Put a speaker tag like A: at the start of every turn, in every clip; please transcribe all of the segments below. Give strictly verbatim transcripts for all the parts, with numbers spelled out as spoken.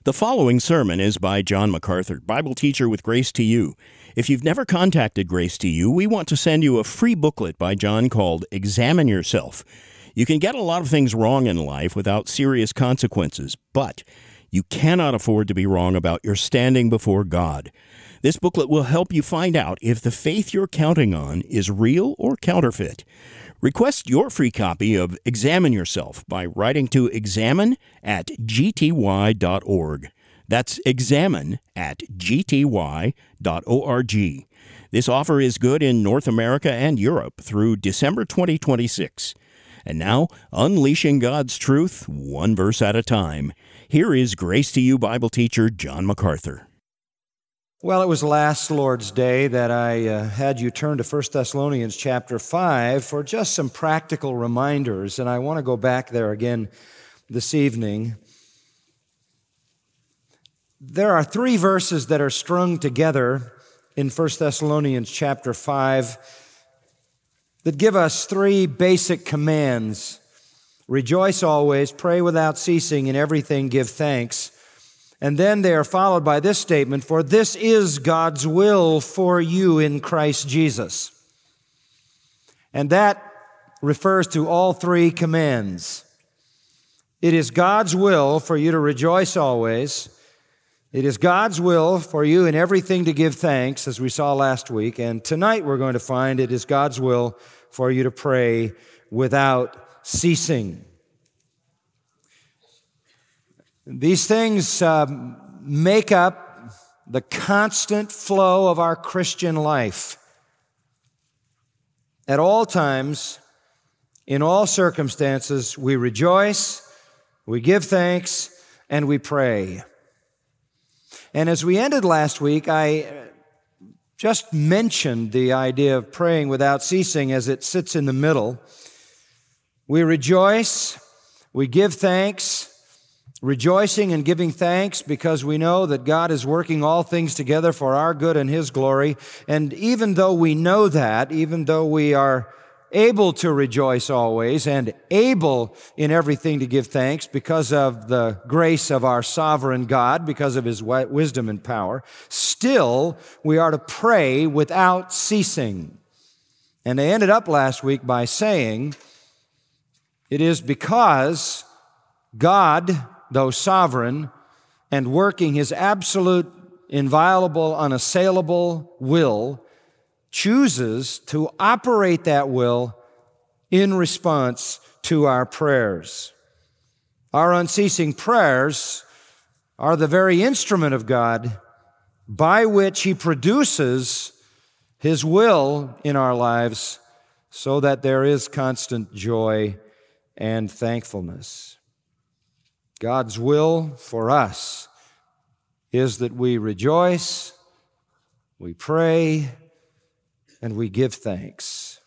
A: The following sermon is by John MacArthur, Bible teacher with Grace to You. If you've never contacted Grace to You, we want to send you a free booklet by John called Examine Yourself. You can get a lot of things wrong in life without serious consequences, but you cannot afford to be wrong about your standing before God. This booklet will help you find out if the faith you're counting on is real or counterfeit. Request your free copy of Examine Yourself by writing to examine at g t y dot org. That's examine at g t y dot org. This offer is good in North America and Europe through December twenty twenty-six. And now, unleashing God's truth, one verse at a time. Here is Grace to You Bible teacher John MacArthur.
B: Well, it was last Lord's Day that I uh, had you turn to First Thessalonians chapter five for just some practical reminders, and I want to go back there again this evening. There are three verses that are strung together in First Thessalonians chapter five that give us three basic commands. Rejoice always, pray without ceasing, in everything give thanks. And then they are followed by this statement, for this is God's will for you in Christ Jesus. And that refers to all three commands. It is God's will for you to rejoice always. It is God's will for you in everything to give thanks, as we saw last week. And tonight we're going to find it is God's will for you to pray without ceasing. These things uh, make up the constant flow of our Christian life. At all times, in all circumstances, we rejoice, we give thanks, and we pray. And as we ended last week, I just mentioned the idea of praying without ceasing as it sits in the middle. We rejoice, we give thanks, rejoicing and giving thanks because we know that God is working all things together for our good and His glory. And even though we know that, even though we are able to rejoice always and able in everything to give thanks because of the grace of our sovereign God, because of His wisdom and power, still we are to pray without ceasing. And I ended up last week by saying it is because God, though sovereign, and working His absolute, inviolable, unassailable will, chooses to operate that will in response to our prayers. Our unceasing prayers are the very instrument of God by which He produces His will in our lives so that there is constant joy and thankfulness. God's will for us is that we rejoice, we pray, and we give thanks.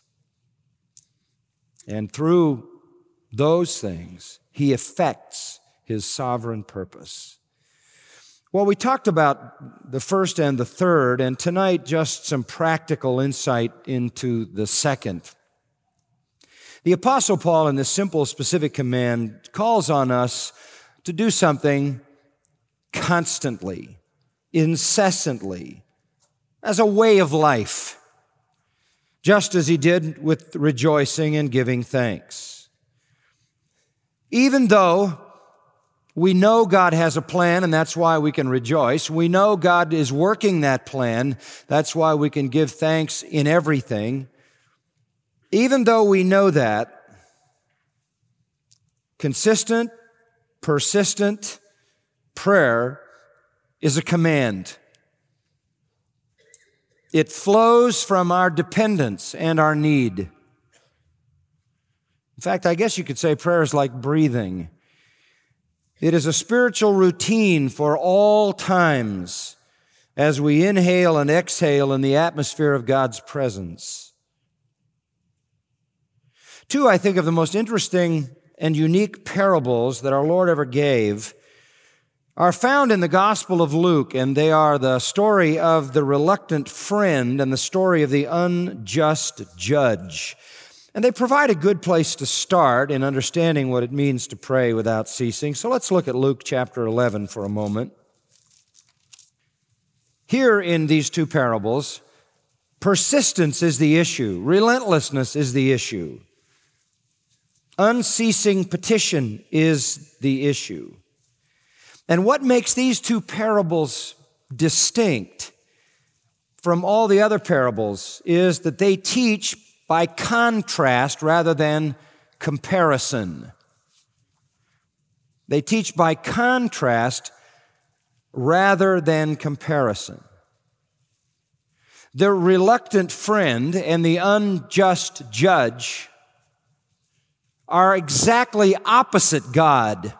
B: And through those things, He effects His sovereign purpose. Well, we talked about the first and the third, and tonight just some practical insight into the second. The Apostle Paul, in this simple, specific command, calls on us to do something constantly, incessantly, as a way of life, just as he did with rejoicing and giving thanks. Even though we know God has a plan, and that's why we can rejoice, we know God is working that plan, that's why we can give thanks in everything. Even though we know that, consistent, persistent prayer is a command. It flows from our dependence and our need. In fact, I guess you could say prayer is like breathing. It is a spiritual routine for all times as we inhale and exhale in the atmosphere of God's presence. Two, I think, of the most interesting and unique parables that our Lord ever gave are found in the Gospel of Luke, and they are the story of the reluctant friend and the story of the unjust judge. And they provide a good place to start in understanding what it means to pray without ceasing. So let's look at Luke chapter eleven for a moment. Here in these two parables, persistence is the issue. Relentlessness is the issue. Unceasing petition is the issue. And what makes these two parables distinct from all the other parables is that they teach by contrast rather than comparison. They teach by contrast rather than comparison. The reluctant friend and the unjust judge are exactly opposite God.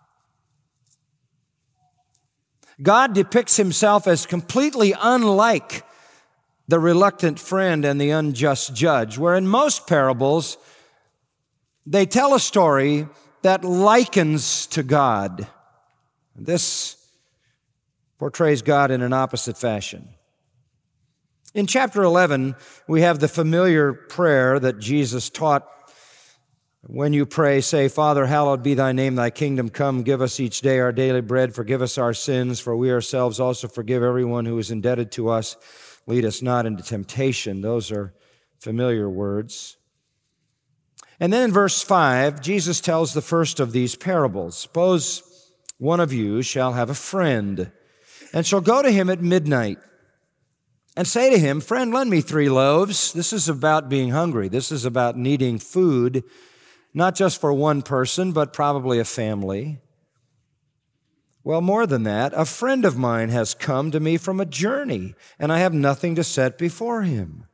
B: God depicts himself as completely unlike the reluctant friend and the unjust judge, where in most parables, they tell a story that likens to God. This portrays God in an opposite fashion. In chapter eleven, we have the familiar prayer that Jesus taught. When you pray, say, Father, hallowed be thy name, thy kingdom come. Give us each day our daily bread. Forgive us our sins, for we ourselves also forgive everyone who is indebted to us. Lead us not into temptation. Those are familiar words. And then in verse five, Jesus tells the first of these parables. Suppose one of you shall have a friend, and shall go to him at midnight, and say to him, Friend, lend me three loaves. This is about being hungry. This is about needing food, not just for one person, but probably a family. Well, more than that, a friend of mine has come to me from a journey, and I have nothing to set before him.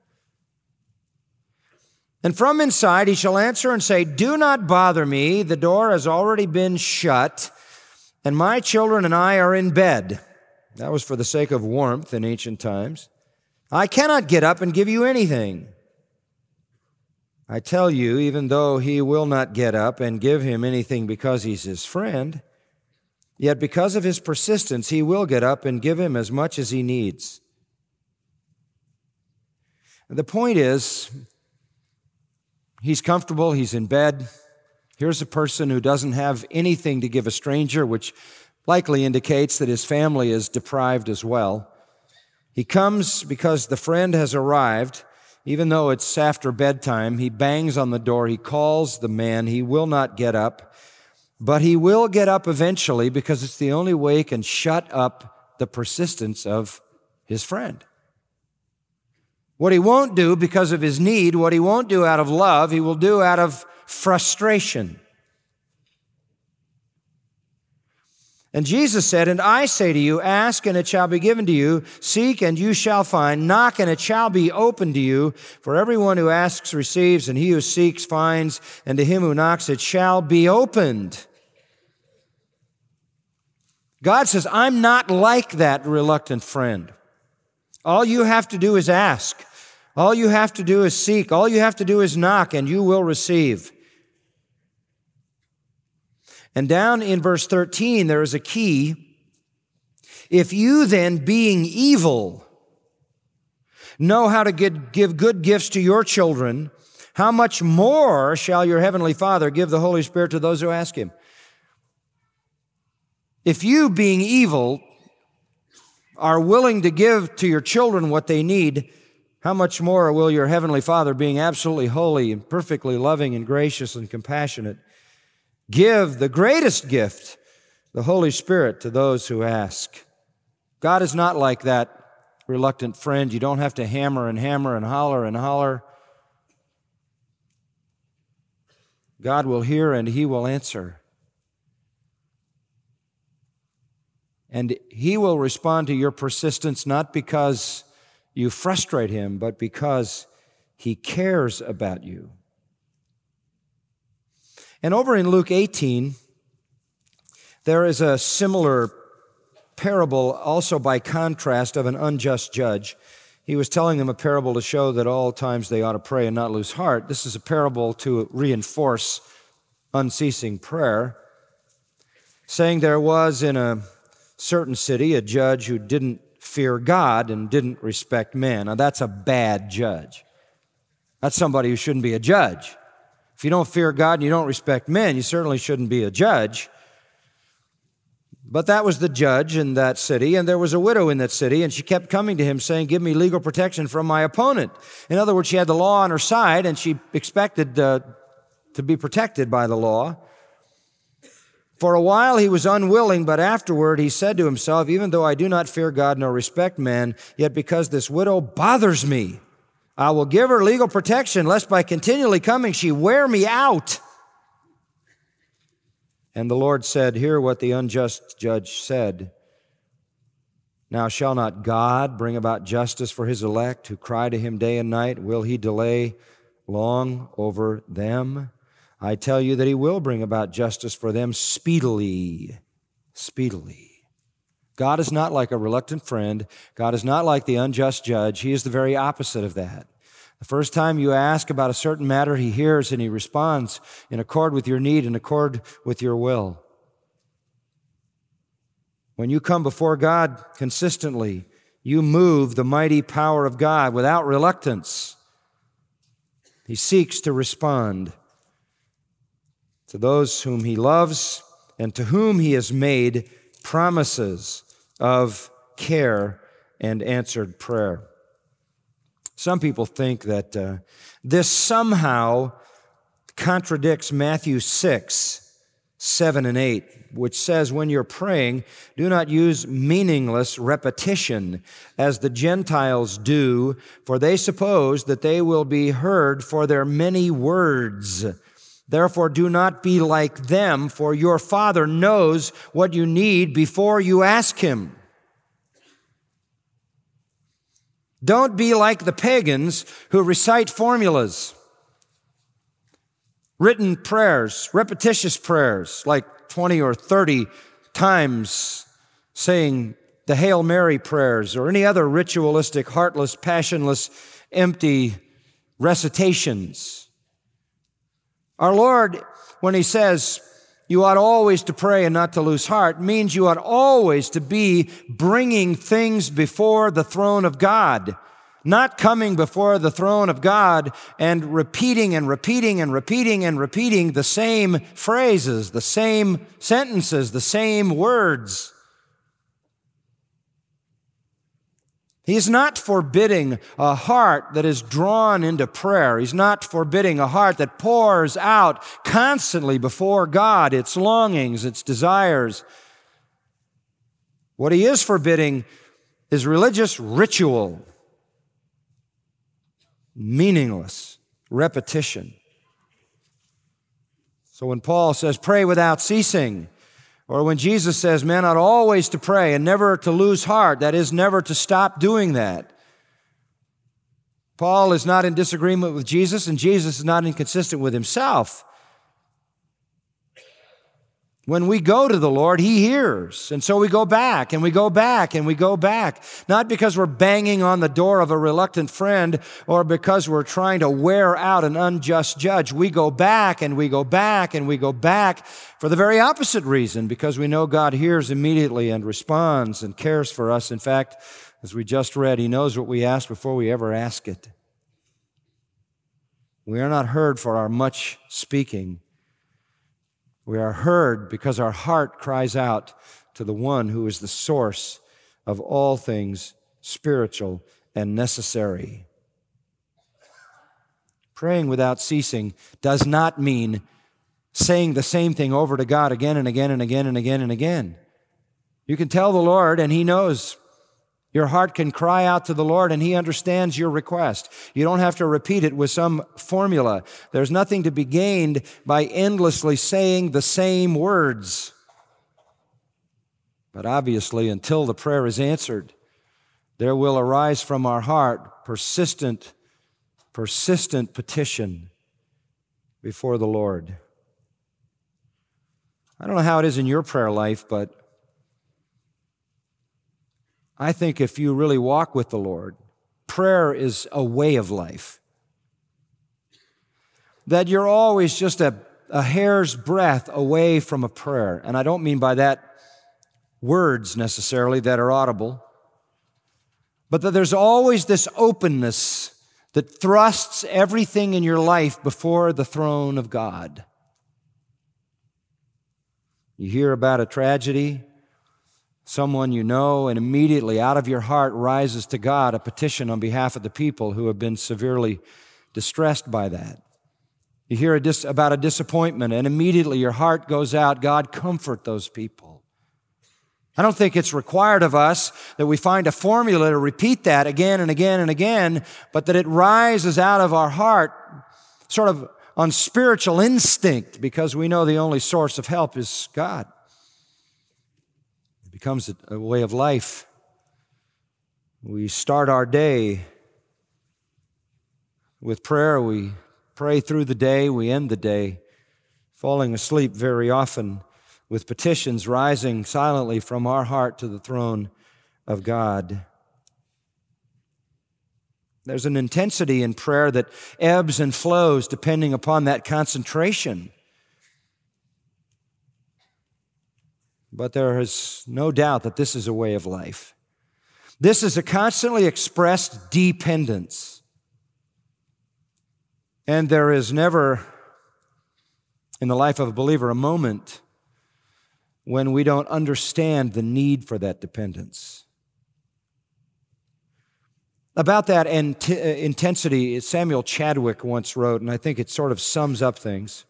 B: And from inside he shall answer and say, Do not bother me, the door has already been shut, and my children and I are in bed. That was for the sake of warmth in ancient times. I cannot get up and give you anything. I tell you, even though he will not get up and give him anything because he's his friend, yet because of his persistence, he will get up and give him as much as he needs. The point is, he's comfortable, he's in bed. Here's a person who doesn't have anything to give a stranger, which likely indicates that his family is deprived as well. He comes because the friend has arrived. Even though it's after bedtime, he bangs on the door, he calls the man, he will not get up, but he will get up eventually because it's the only way he can shut up the persistence of his friend. What he won't do because of his need, what he won't do out of love, he will do out of frustration. And Jesus said, And I say to you, ask and it shall be given to you, seek and you shall find, knock and it shall be opened to you. For everyone who asks receives, and he who seeks finds, and to him who knocks it shall be opened. God says, I'm not like that reluctant friend. All you have to do is ask. All you have to do is seek. All you have to do is knock, and you will receive. And down in verse thirteen, there is a key. If you then, being evil, know how to give good gifts to your children, how much more shall your heavenly Father give the Holy Spirit to those who ask him? If you, being evil, are willing to give to your children what they need, how much more will your heavenly Father, being absolutely holy and perfectly loving and gracious and compassionate, give the greatest gift, the Holy Spirit, to those who ask? God is not like that reluctant friend. You don't have to hammer and hammer and holler and holler. God will hear and he will answer. And he will respond to your persistence not because you frustrate him, but because he cares about you. And over in Luke eighteen, there is a similar parable, also by contrast, of an unjust judge. He was telling them a parable to show that all times they ought to pray and not lose heart. This is a parable to reinforce unceasing prayer, saying there was in a certain city a judge who didn't fear God and didn't respect man. Now that's a bad judge. That's somebody who shouldn't be a judge. If you don't fear God and you don't respect men, you certainly shouldn't be a judge. But that was the judge in that city, and there was a widow in that city, and she kept coming to him saying, give me legal protection from my opponent. In other words, she had the law on her side, and she expected uh, to be protected by the law. For a while he was unwilling, but afterward he said to himself, even though I do not fear God nor respect man, yet because this widow bothers me, I will give her legal protection, lest by continually coming she wear me out. And the Lord said, hear what the unjust judge said. Now shall not God bring about justice for his elect, who cry to him day and night? Will he delay long over them? I tell you that he will bring about justice for them speedily, speedily. God is not like a reluctant friend. God is not like the unjust judge. He is the very opposite of that. The first time you ask about a certain matter, he hears and he responds in accord with your need, in accord with your will. When you come before God consistently, you move the mighty power of God without reluctance. He seeks to respond to those whom he loves and to whom he has made promises of care and answered prayer. Some people think that uh, this somehow contradicts Matthew six, seven and eight, which says, when you're praying, do not use meaningless repetition as the Gentiles do, for they suppose that they will be heard for their many words. Therefore, do not be like them, for your Father knows what you need before you ask Him. Don't be like the pagans who recite formulas, written prayers, repetitious prayers, like twenty or thirty times saying the Hail Mary prayers or any other ritualistic, heartless, passionless, empty recitations. Our Lord, when He says, you ought always to pray and not to lose heart, means you ought always to be bringing things before the throne of God, not coming before the throne of God and repeating and repeating and repeating and repeating the same phrases, the same sentences, the same words. He's not forbidding a heart that is drawn into prayer. He's not forbidding a heart that pours out constantly before God its longings, its desires. What He is forbidding is religious ritual, meaningless repetition. So when Paul says, pray without ceasing, or when Jesus says, men ought always to pray and never to lose heart, that is, never to stop doing that. Paul is not in disagreement with Jesus, and Jesus is not inconsistent with Himself. When we go to the Lord, He hears. And so we go back, and we go back, and we go back. Not because we're banging on the door of a reluctant friend or because we're trying to wear out an unjust judge. We go back, and we go back, and we go back for the very opposite reason, because we know God hears immediately and responds and cares for us. In fact, as we just read, He knows what we ask before we ever ask it. We are not heard for our much speaking. We are heard because our heart cries out to the one who is the source of all things spiritual and necessary. Praying without ceasing does not mean saying the same thing over to God again and again and again and again and again. You can tell the Lord, and He knows. Your heart can cry out to the Lord, and He understands your request. You don't have to repeat it with some formula. There's nothing to be gained by endlessly saying the same words. But obviously, until the prayer is answered, there will arise from our heart persistent, persistent petition before the Lord. I don't know how it is in your prayer life, but I think if you really walk with the Lord, prayer is a way of life. That you're always just a, a hair's breadth away from a prayer. And I don't mean by that words necessarily that are audible, but that there's always this openness, that thrusts everything in your life before the throne of God. You hear about a tragedy, someone you know, and immediately out of your heart rises to God a petition on behalf of the people who have been severely distressed by that. You hear a dis- about a disappointment, and immediately your heart goes out, God, comfort those people. I don't think it's required of us that we find a formula to repeat that again and again and again, but that it rises out of our heart sort of on spiritual instinct, because we know the only source of help is God. It becomes a, a way of life. We start our day with prayer. We pray through the day. We end the day falling asleep very often with petitions rising silently from our heart to the throne of God. There's an intensity in prayer that ebbs and flows depending upon that concentration. But there is no doubt that this is a way of life. This is a constantly expressed dependence. And there is never, in the life of a believer, a moment when we don't understand the need for that dependence. About that int- intensity, Samuel Chadwick once wrote, and I think it sort of sums up things.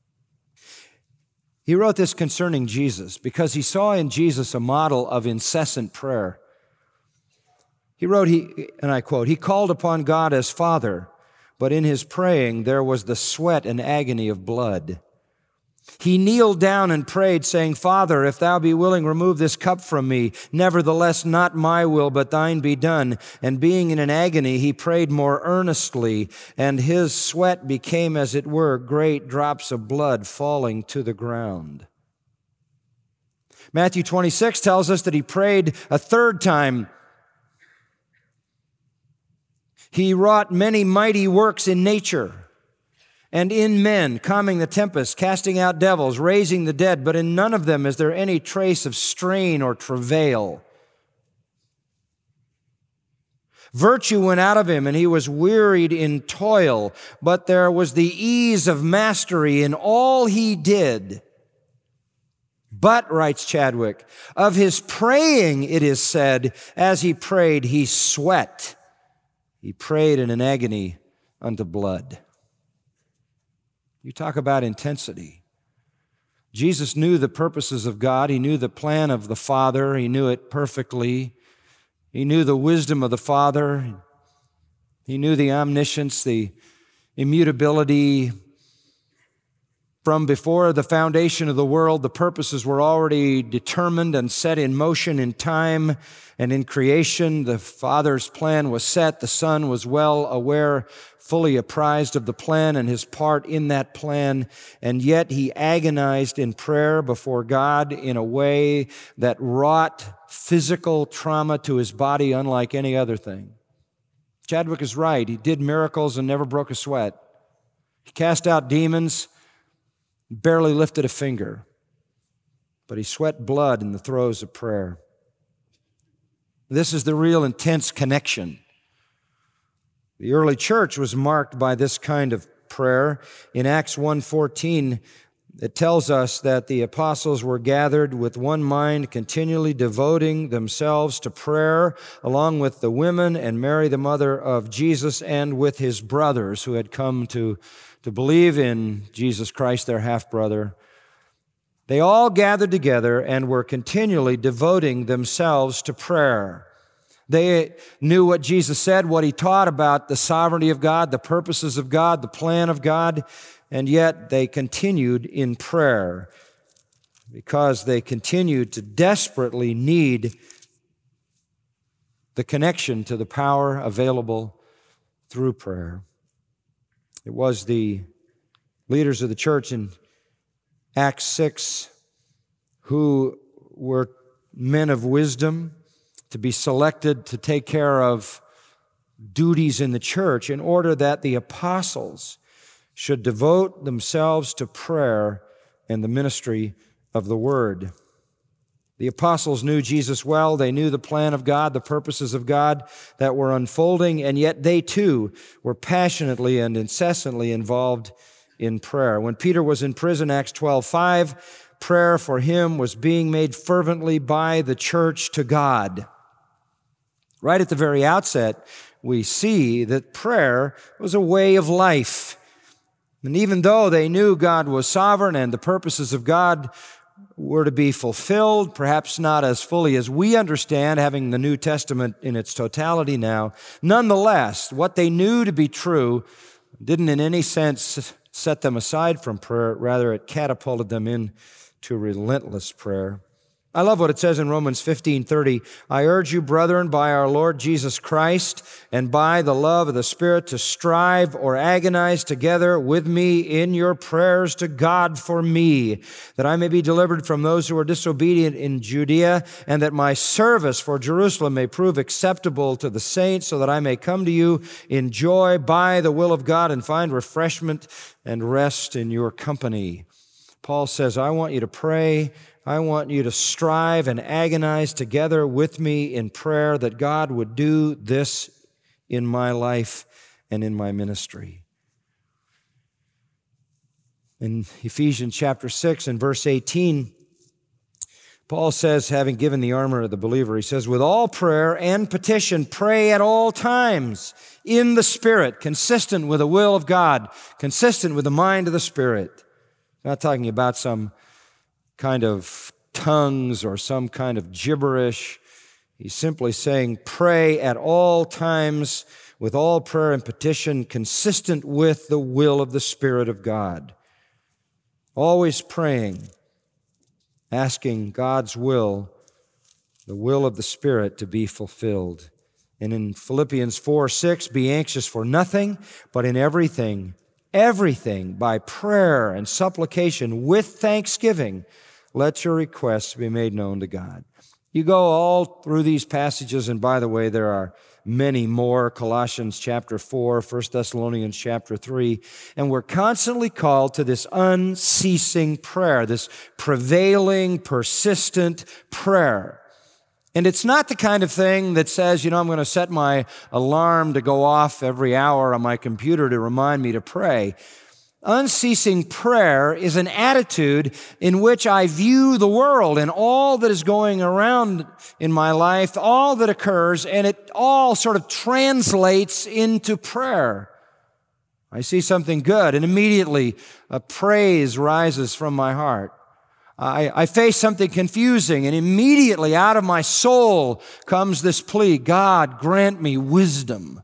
B: He wrote this concerning Jesus because he saw in Jesus a model of incessant prayer. He wrote, he, and I quote, "He called upon God as Father, but in his praying there was the sweat and agony of blood. He kneeled down and prayed, saying, Father, if thou be willing, remove this cup from me. Nevertheless, not my will, but thine be done. And being in an agony, he prayed more earnestly, and his sweat became, as it were, great drops of blood falling to the ground." Matthew twenty-six tells us that he prayed a third time. He wrought many mighty works in nature and in men, calming the tempest, casting out devils, raising the dead, but in none of them is there any trace of strain or travail. Virtue went out of him, and he was wearied in toil, but there was the ease of mastery in all he did. But, writes Chadwick, of his praying it is said, as he prayed, he sweat. He prayed in an agony unto blood. You talk about intensity. Jesus knew the purposes of God. He knew the plan of the Father. He knew it perfectly. He knew the wisdom of the Father. He knew the omniscience, the immutability. From before the foundation of the world, the purposes were already determined and set in motion in time and in creation. The Father's plan was set. The Son was well aware, fully apprised of the plan and his part in that plan, and yet he agonized in prayer before God in a way that wrought physical trauma to his body unlike any other thing. Chadwick is right. He did miracles and never broke a sweat. He cast out demons, barely lifted a finger, but he sweat blood in the throes of prayer. This is the real intense connection. The early church was marked by this kind of prayer. In Acts one fourteen, it tells us that the apostles were gathered with one mind, continually devoting themselves to prayer, along with the women and Mary, the mother of Jesus, and with his brothers who had come to, to believe in Jesus Christ, their half-brother. They all gathered together and were continually devoting themselves to prayer. They knew what Jesus said, what he taught about the sovereignty of God, the purposes of God, the plan of God, and yet they continued in prayer because they continued to desperately need the connection to the power available through prayer. It was the leaders of the church in Acts six who were men of wisdom, to be selected to take care of duties in the church in order that the apostles should devote themselves to prayer and the ministry of the word. The apostles knew Jesus well. They knew the plan of God, the purposes of God that were unfolding, and yet they too were passionately and incessantly involved in prayer. When Peter was in prison, Acts twelve five, prayer for him was being made fervently by the church to God. Right at the very outset, we see that prayer was a way of life. And even though they knew God was sovereign and the purposes of God were to be fulfilled, perhaps not as fully as we understand, having the New Testament in its totality now, nonetheless, what they knew to be true didn't in any sense set them aside from prayer. Rather, it catapulted them into relentless prayer. I love what it says in Romans fifteen thirty. I urge you, brethren, by our Lord Jesus Christ and by the love of the Spirit, to strive or agonize together with me in your prayers to God for me, that I may be delivered from those who are disobedient in Judea, and that my service for Jerusalem may prove acceptable to the saints, so that I may come to you in joy by the will of God and find refreshment and rest in your company. Paul says, I want you to pray. I want you to strive and agonize together with me in prayer that God would do this in my life and in my ministry. In Ephesians chapter six and verse eighteen, Paul says, having given the armor of the believer, he says, with all prayer and petition, pray at all times in the Spirit, consistent with the will of God, consistent with the mind of the Spirit. Not talking about some kind of tongues or some kind of gibberish. He's simply saying, pray at all times with all prayer and petition, consistent with the will of the Spirit of God. Always praying, asking God's will, the will of the Spirit, to be fulfilled. And in Philippians four six, be anxious for nothing, but in everything, everything by prayer and supplication with thanksgiving, let your requests be made known to God. You go all through these passages, and by the way, there are many more, Colossians chapter four, First Thessalonians chapter three, and we're constantly called to this unceasing prayer, this prevailing, persistent prayer. And it's not the kind of thing that says, you know, I'm going to set my alarm to go off every hour on my computer to remind me to pray. Unceasing prayer is an attitude in which I view the world and all that is going around in my life, all that occurs, and it all sort of translates into prayer. I see something good, and immediately a praise rises from my heart. I, I face something confusing, and immediately out of my soul comes this plea, God, grant me wisdom.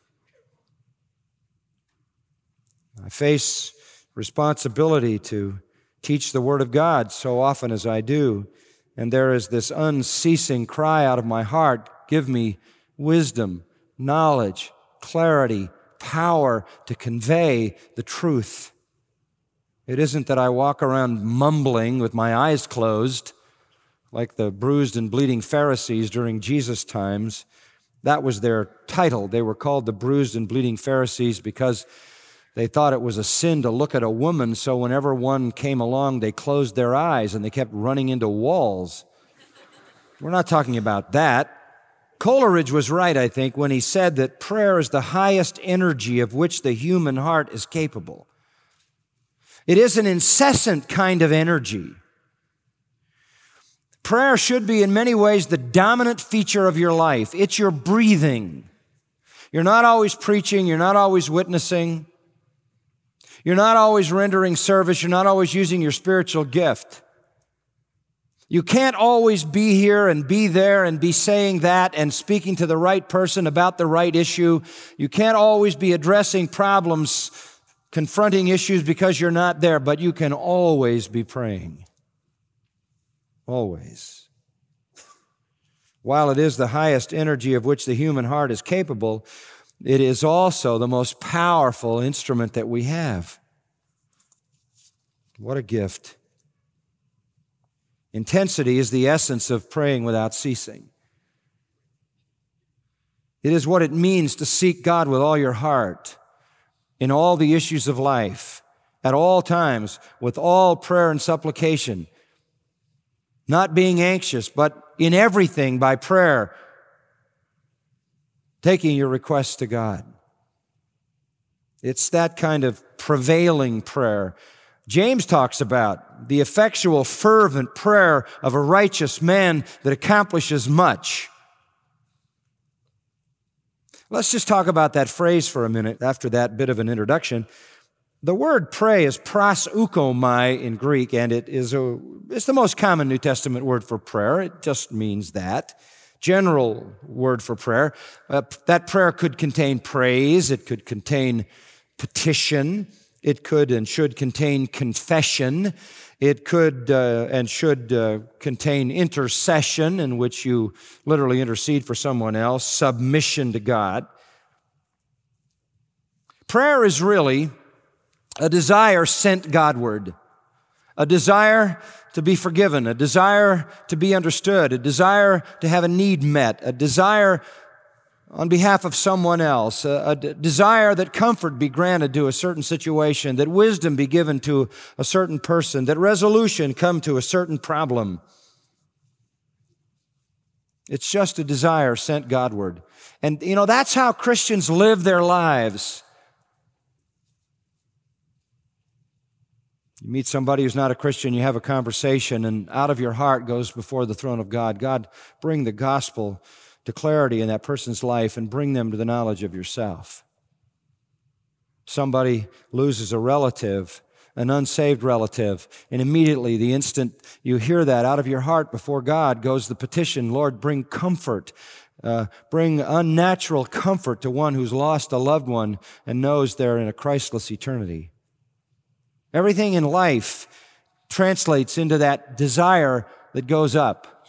B: I face responsibility to teach the Word of God so often as I do, and there is this unceasing cry out of my heart, give me wisdom, knowledge, clarity, power to convey the truth. It isn't that I walk around mumbling with my eyes closed like the bruised and bleeding Pharisees during Jesus' times. That was their title. They were called the bruised and bleeding Pharisees because they thought it was a sin to look at a woman, so whenever one came along, they closed their eyes and they kept running into walls. We're not talking about that. Coleridge was right, I think, when he said that prayer is the highest energy of which the human heart is capable. It is an incessant kind of energy. Prayer should be in many ways the dominant feature of your life. It's your breathing. You're not always preaching. You're not always witnessing. You're not always rendering service. You're not always using your spiritual gift. You can't always be here and be there and be saying that and speaking to the right person about the right issue. You can't always be addressing problems, confronting issues because you're not there, but you can always be praying. Always. While it is the highest energy of which the human heart is capable, it is also the most powerful instrument that we have. What a gift. Intensity is the essence of praying without ceasing. It is what it means to seek God with all your heart in all the issues of life, at all times, with all prayer and supplication. not being anxious, but in everything by prayer, taking your requests to God. It's that kind of prevailing prayer. James talks about the effectual, fervent prayer of a righteous man that accomplishes much. Let's just talk about that phrase for a minute after that bit of an introduction. The word pray is proseukomai in Greek, and it is a, it's the most common New Testament word for prayer. It just means that. General word for prayer. Uh, that prayer could contain praise. It could contain petition. It could and should contain confession. It could uh, and should uh, contain intercession, in which you literally intercede for someone else, submission to God. Prayer is really a desire sent Godward, a desire to be forgiven, a desire to be understood, a desire to have a need met, a desire on behalf of someone else, a, a d- desire that comfort be granted to a certain situation, that wisdom be given to a certain person, that resolution come to a certain problem. It's just a desire sent Godward. And, you know, that's how Christians live their lives. You meet somebody who's not a Christian, you have a conversation, and out of your heart goes before the throne of God. God, bring the gospel to clarity in that person's life and bring them to the knowledge of yourself. Somebody loses a relative, an unsaved relative, and immediately, the instant you hear that out of your heart before God, goes the petition, Lord, bring comfort, uh, bring unnatural comfort to one who's lost a loved one and knows they're in a Christless eternity. Everything in life translates into that desire that goes up.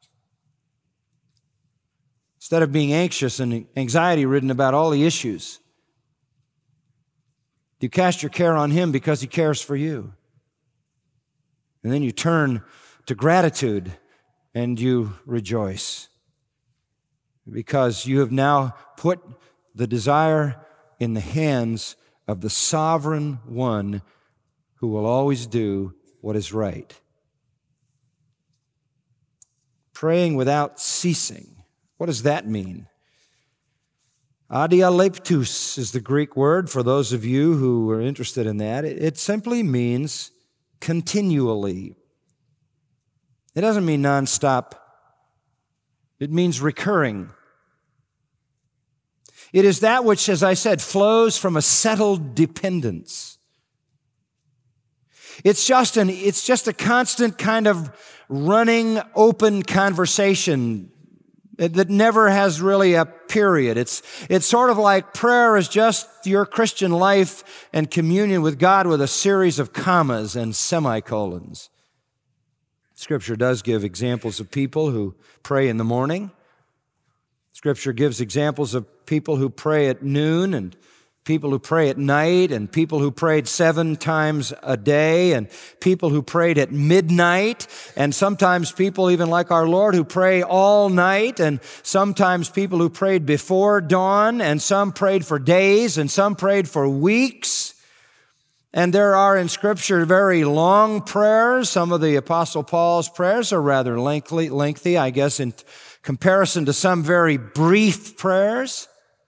B: Instead of being anxious and anxiety-ridden about all the issues, you cast your care on Him because He cares for you. And then you turn to gratitude and you rejoice because you have now put the desire in the hands of the sovereign one who will always do what is right. Praying without ceasing. What does that mean? Adialeptus is the Greek word for those of you who are interested in that. It simply means continually. It doesn't mean nonstop. It means recurring. It is that which, as I said, flows from a settled dependence. It's just an, it's just a constant kind of running, open conversation that never has really a period. It's, it's sort of like prayer is just your Christian life and communion with God with a series of commas and semicolons. Scripture does give examples of people who pray in the morning. Scripture gives examples of people who pray at noon and people who pray at night, and people who prayed seven times a day, and people who prayed at midnight, and sometimes people even like our Lord who pray all night, and sometimes people who prayed before dawn, and some prayed for days, and some prayed for weeks. And there are in Scripture very long prayers. Some of the Apostle Paul's prayers are rather lengthy, lengthy, I guess, in comparison to some very brief prayers.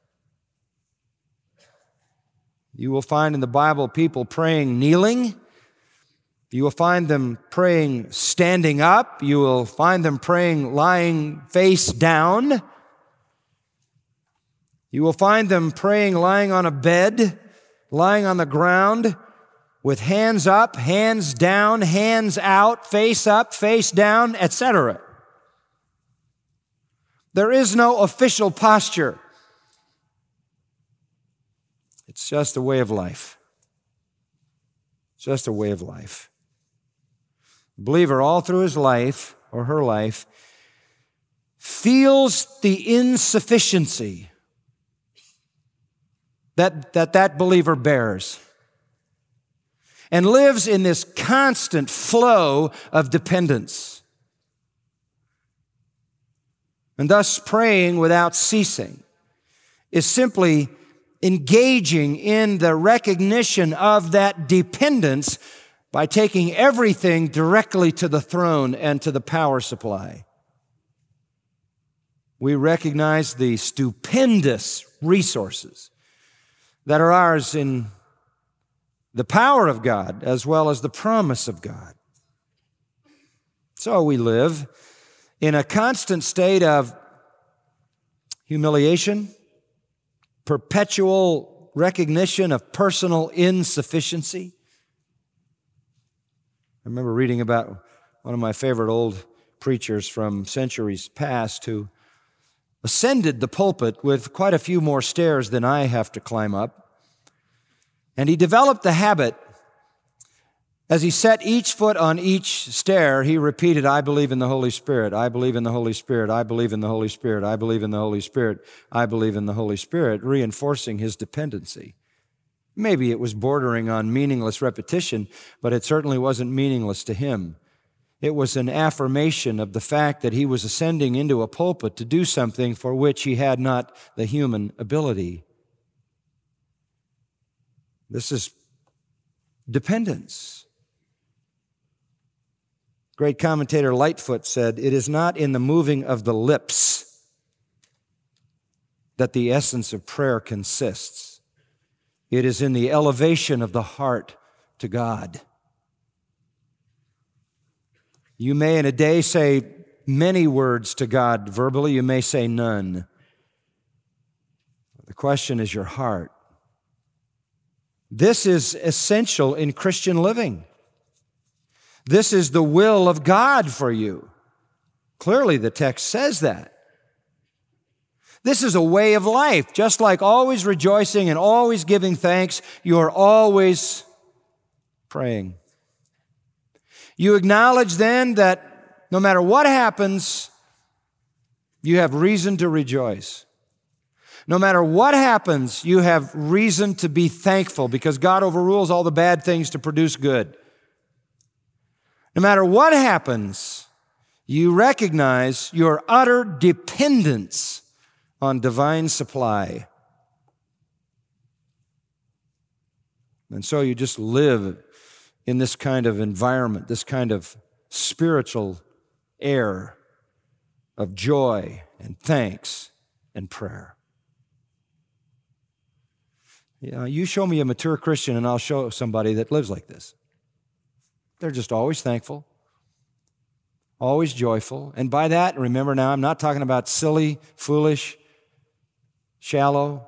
B: You will find in the Bible people praying kneeling. You will find them praying standing up. You will find them praying lying face down. You will find them praying lying on a bed, lying on the ground, with hands up, hands down, hands out, face up, face down, et cetera. There is no official posture. It's just a way of life. It's just a way of life. The believer all through his life, or her life, feels the insufficiency that that, that believer bears and lives in this constant flow of dependence. And thus praying without ceasing is simply engaging in the recognition of that dependence by taking everything directly to the throne and to the power supply. We recognize the stupendous resources that are ours in the power of God as well as the promise of God. So we live in a constant state of humiliation, perpetual recognition of personal insufficiency. I remember reading about one of my favorite old preachers from centuries past who ascended the pulpit with quite a few more stairs than I have to climb up. And he developed the habit, as he set each foot on each stair, he repeated, I believe in the Holy Spirit, I believe in the Holy Spirit, I believe in the Holy Spirit, I believe in the Holy Spirit, I believe in the Holy Spirit, reinforcing his dependency. Maybe it was bordering on meaningless repetition, but it certainly wasn't meaningless to him. It was an affirmation of the fact that he was ascending into a pulpit to do something for which he had not the human ability. This is dependence. Great commentator Lightfoot said, it is not in the moving of the lips that the essence of prayer consists. It is in the elevation of the heart to God. You may in a day say many words to God verbally. You may say none. The question is your heart. This is essential in Christian living. This is the will of God for you. Clearly, the text says that. This is a way of life. Just like always rejoicing and always giving thanks, you are always praying. You acknowledge then that no matter what happens, you have reason to rejoice. No matter what happens, you have reason to be thankful because God overrules all the bad things to produce good. No matter what happens, you recognize your utter dependence on divine supply. And so you just live in this kind of environment, this kind of spiritual air of joy and thanks and prayer. You know, you show me a mature Christian and I'll show somebody that lives like this. They're just always thankful, always joyful. And by that, remember now, I'm not talking about silly, foolish, shallow.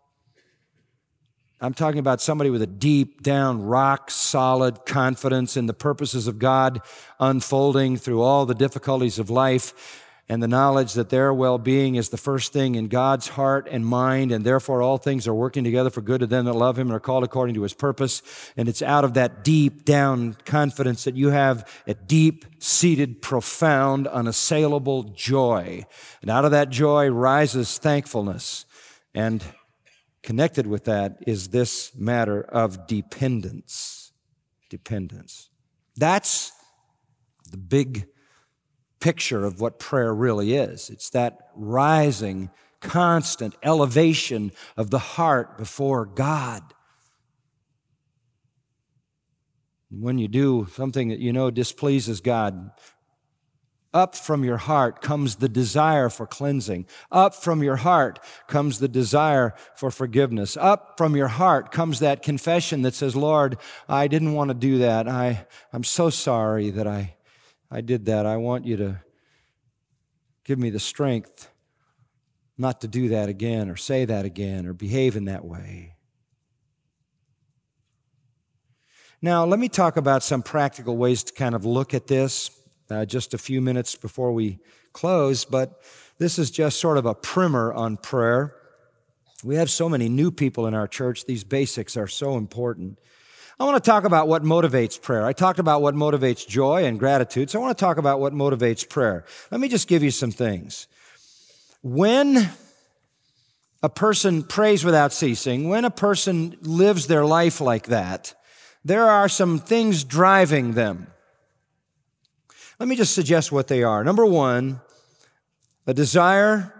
B: I'm talking about somebody with a deep down, rock solid confidence in the purposes of God unfolding through all the difficulties of life and the knowledge that their well-being is the first thing in God's heart and mind, and therefore all things are working together for good to them that love Him and are called according to His purpose. And it's out of that deep down confidence that you have a deep-seated, profound, unassailable joy. And out of that joy rises thankfulness. And connected with that is this matter of dependence. Dependence. That's the big picture of what prayer really is. It's that rising, constant elevation of the heart before God. When you do something that you know displeases God, up from your heart comes the desire for cleansing. Up from your heart comes the desire for forgiveness. Up from your heart comes that confession that says, Lord, I didn't want to do that. I, I'm so sorry that I, I did that. I want you to give me the strength not to do that again or say that again or behave in that way. Now, let me talk about some practical ways to kind of look at this. Uh, just a few minutes before we close, but this is just sort of a primer on prayer. We have so many new people in our church. These basics are so important. I want to talk about what motivates prayer. I talked about what motivates joy and gratitude, so I want to talk about what motivates prayer. Let me just give you some things. When a person prays without ceasing, when a person lives their life like that, there are some things driving them. Let me just suggest what they are. Number one, a desire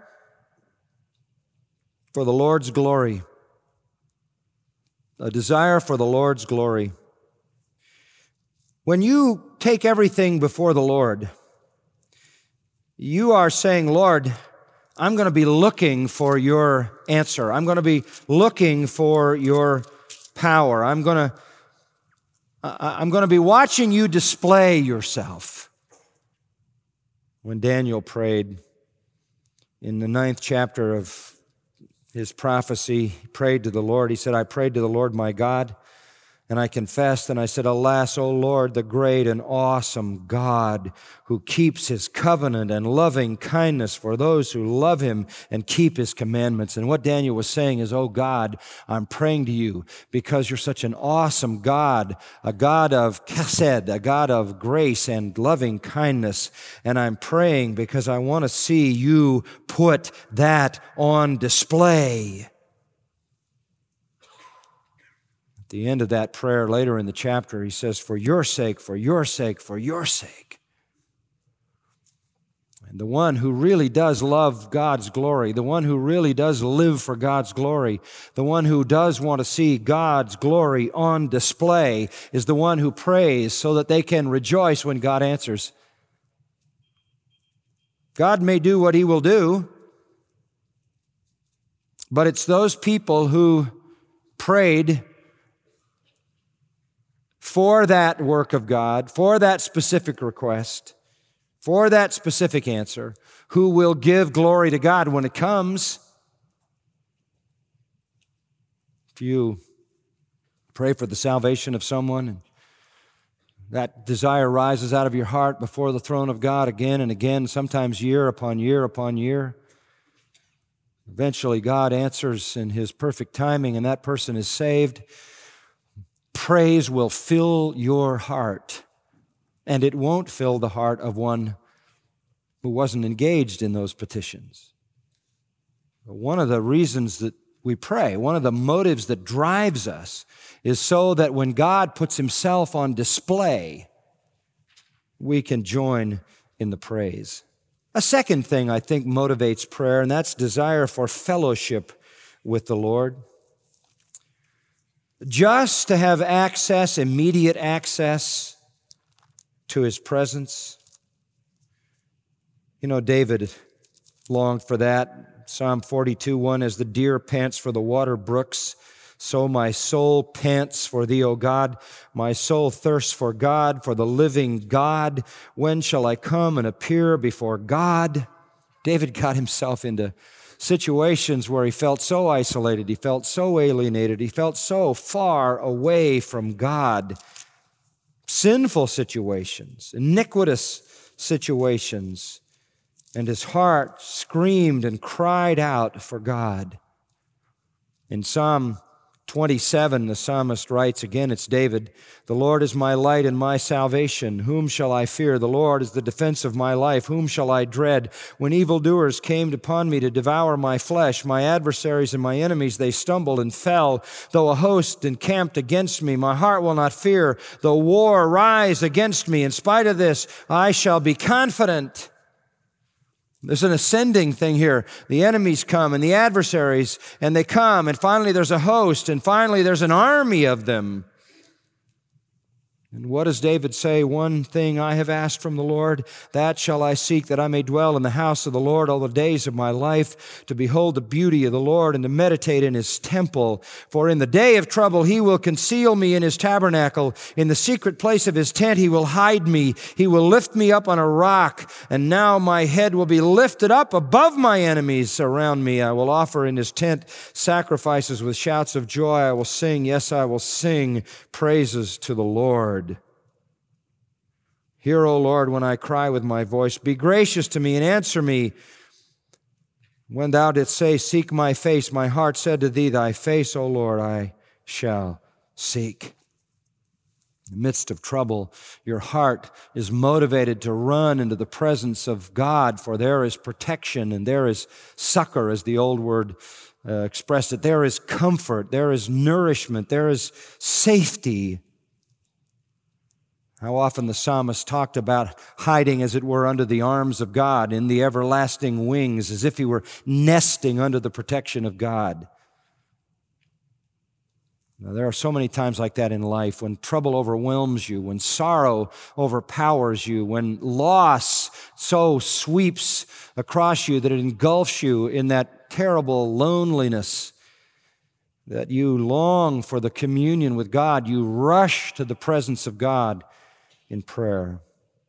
B: for the Lord's glory. A desire for the Lord's glory. When you take everything before the Lord, you are saying, Lord, I'm going to be looking for your answer. I'm going to be looking for your power. I'm going to, I'm going to be watching you display yourself. When Daniel prayed in the ninth chapter of his prophecy, he prayed to the Lord. He said, I prayed to the Lord my God, and I confessed, and I said, alas, O Lord, the great and awesome God who keeps His covenant and loving kindness for those who love Him and keep His commandments. And what Daniel was saying is, oh God, I'm praying to you because you're such an awesome God, a God of chesed, a God of grace and loving kindness. And I'm praying because I want to see you put that on display. At the end of that prayer, later in the chapter, he says, for your sake, for your sake, for your sake. And the one who really does love God's glory, the one who really does live for God's glory, the one who does want to see God's glory on display is the one who prays so that they can rejoice when God answers. God may do what He will do, but it's those people who prayed for that work of God, for that specific request, for that specific answer, who will give glory to God when it comes. If you pray for the salvation of someone, and that desire rises out of your heart before the throne of God again and again, sometimes year upon year upon year, eventually God answers in His perfect timing, and that person is saved. Praise will fill your heart, and it won't fill the heart of one who wasn't engaged in those petitions. One of the reasons that we pray, one of the motives that drives us, is so that when God puts Himself on display, we can join in the praise. A second thing I think motivates prayer, and that's desire for fellowship with the Lord. Just to have access, immediate access to His presence. You know, David longed for that. Psalm forty-two, one, as the deer pants for the water brooks, so my soul pants for Thee, O God. My soul thirsts for God, for the living God. When shall I come and appear before God? David got himself into situations where he felt so isolated, he felt so alienated, he felt so far away from God. Sinful situations, iniquitous situations, and his heart screamed and cried out for God. In Psalm twenty-seven, the psalmist writes, again, it's David, the Lord is my light and my salvation. Whom shall I fear? The Lord is the defense of my life. Whom shall I dread? When evildoers came upon me to devour my flesh, my adversaries and my enemies, they stumbled and fell. Though a host encamped against me, my heart will not fear. Though war rise against me, in spite of this, I shall be confident. There's an ascending thing here. The enemies come and the adversaries, and they come, and finally there's a host, and finally there's an army of them. And what does David say? One thing I have asked from the Lord, that shall I seek, that I may dwell in the house of the Lord all the days of my life, to behold the beauty of the Lord and to meditate in His temple. For in the day of trouble He will conceal me in His tabernacle. In the secret place of His tent He will hide me. He will lift me up on a rock. And now my head will be lifted up above my enemies around me. I will offer in His tent sacrifices with shouts of joy. I will sing, yes, I will sing praises to the Lord. Hear, O Lord, when I cry with my voice. Be gracious to me and answer me. When Thou didst say, seek my face, my heart said to Thee, Thy face, O Lord, I shall seek. In the midst of trouble, your heart is motivated to run into the presence of God, for there is protection and there is succor, as the old word uh, expressed it. There is comfort, there is nourishment, there is safety. How often the psalmist talked about hiding, as it were, under the arms of God, in the everlasting wings, as if he were nesting under the protection of God. Now, there are so many times like that in life when trouble overwhelms you, when sorrow overpowers you, when loss so sweeps across you that it engulfs you in that terrible loneliness that you long for the communion with God. You rush to the presence of God in prayer.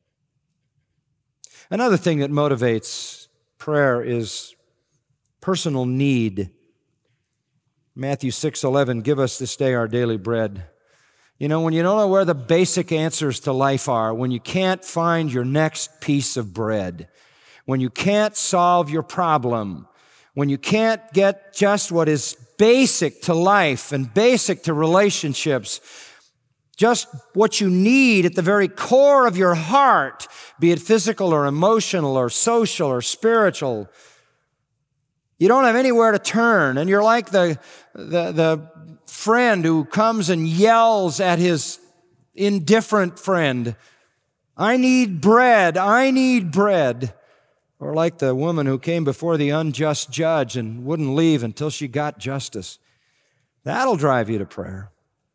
B: Another thing that motivates prayer is personal need. Matthew six eleven, give us this day our daily bread. You know, when you don't know where the basic answers to life are, when you can't find your next piece of bread, when you can't solve your problem, when you can't get just what is basic to life and basic to relationships, just what you need at the very core of your heart, be it physical or emotional or social or spiritual, you don't have anywhere to turn, and you're like the, the, the friend who comes and yells at his indifferent friend, I need bread, I need bread. Or like the woman who came before the unjust judge and wouldn't leave until she got justice. That'll drive you to prayer.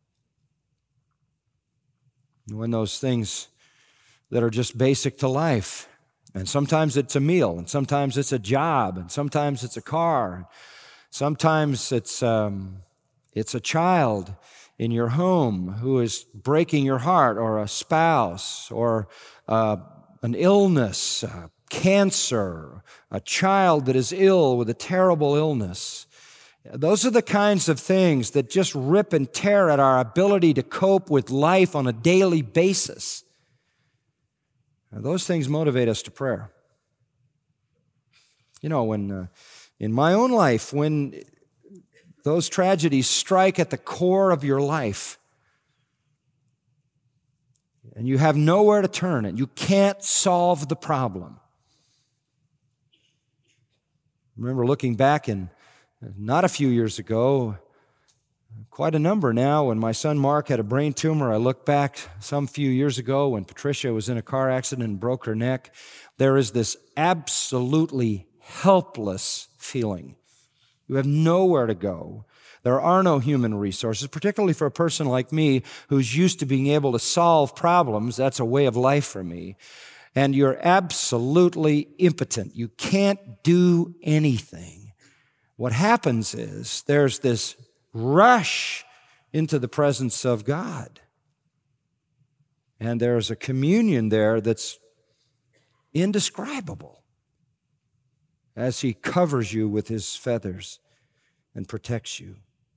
B: When those things that are just basic to life, and sometimes it's a meal, and sometimes it's a job, and sometimes it's a car, sometimes it's um, it's a child in your home who is breaking your heart, or a spouse, or uh, an illness, uh, cancer, a child that is ill with a terrible illness. Those are the kinds of things that just rip and tear at our ability to cope with life on a daily basis. Now, those things motivate us to prayer. You know, when uh, in my own life, when those tragedies strike at the core of your life, and you have nowhere to turn, and you can't solve the problem. I remember looking back in not a few years ago, quite a number now, when my son Mark had a brain tumor. I look back some few years ago when Patricia was in a car accident and broke her neck. There is this absolutely helpless feeling. You have nowhere to go. There are no human resources, particularly for a person like me who's used to being able to solve problems. That's a way of life for me. And you're absolutely impotent. You can't do anything. What happens is there's this rush into the presence of God. And there's a communion there that's indescribable as He covers you with His feathers and protects you.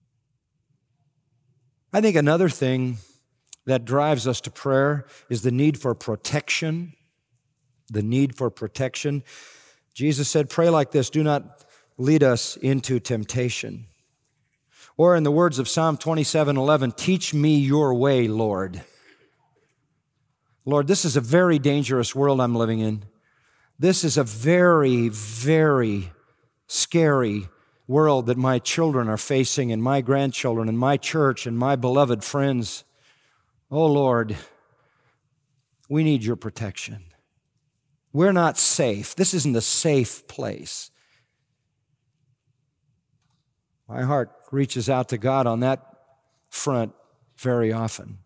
B: I think another thing that drives us to prayer is the need for protection. The need for protection. Jesus said, pray like this, do not lead us into temptation. Or in the words of Psalm twenty-seven eleven, teach me your way, Lord. Lord, this is a very dangerous world I'm living in. This is a very, very scary world that my children are facing, and my grandchildren, and my church, and my beloved friends. Oh, Lord, we need your protection. We're not safe. This isn't a safe place. My heart reaches out to God on that front very often.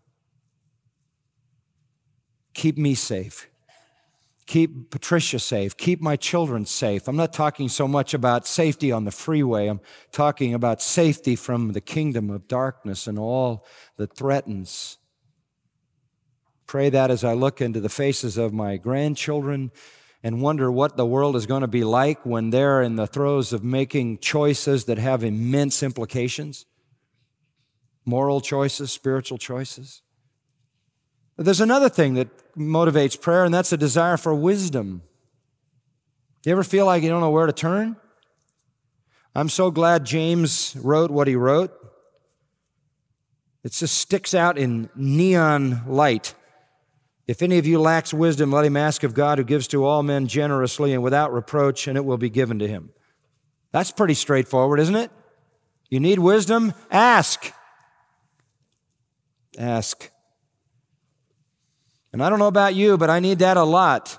B: Keep me safe. Keep Patricia safe. Keep my children safe. I'm not talking so much about safety on the freeway. I'm talking about safety from the kingdom of darkness and all that threatens. Pray that as I look into the faces of my grandchildren and wonder what the world is going to be like when they're in the throes of making choices that have immense implications, moral choices, spiritual choices. But there's another thing that motivates prayer, and that's a desire for wisdom. You ever feel like you don't know where to turn? I'm so glad James wrote what he wrote. It just sticks out in neon light. If any of you lacks wisdom, let him ask of God, who gives to all men generously and without reproach, and it will be given to him. That's pretty straightforward, isn't it? You need wisdom? Ask. Ask. And I don't know about you, but I need that a lot.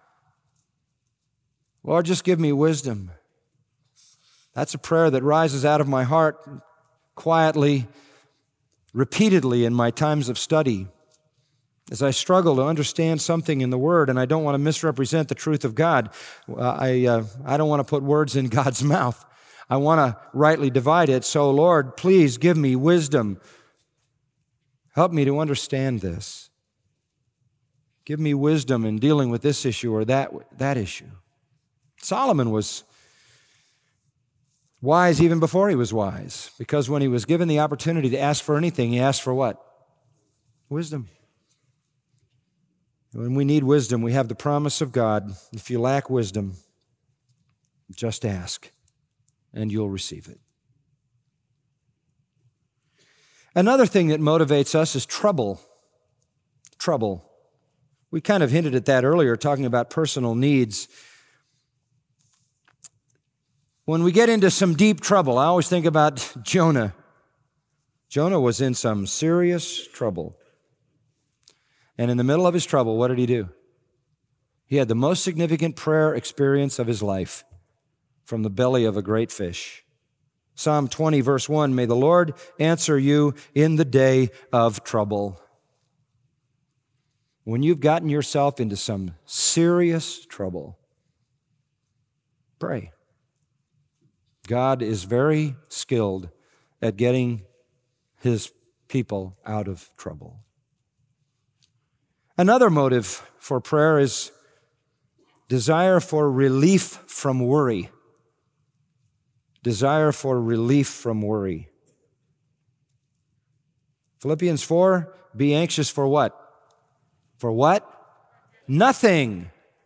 B: Lord, just give me wisdom. That's a prayer that rises out of my heart quietly repeatedly in my times of study as I struggle to understand something in the Word, and I don't want to misrepresent the truth of God. Uh, I, uh, I don't want to put words in God's mouth. I want to rightly divide it. So, Lord, please give me wisdom. Help me to understand this. Give me wisdom in dealing with this issue or that, that issue. Solomon was wise even before he was wise, because when he was given the opportunity to ask for anything, he asked for what? Wisdom. When we need wisdom, we have the promise of God. If you lack wisdom, just ask, and you'll receive it. Another thing that motivates us is trouble. Trouble. We kind of hinted at that earlier, talking about personal needs. When we get into some deep trouble, I always think about Jonah. Jonah was in some serious trouble. And in the middle of his trouble, what did he do? He had the most significant prayer experience of his life from the belly of a great fish. Psalm twenty, verse one, may the Lord answer you in the day of trouble. When you've gotten yourself into some serious trouble, pray. God is very skilled at getting His people out of trouble. Another motive for prayer is desire for relief from worry. Desire for relief from worry. Philippians four, be anxious for what? For what? Nothing.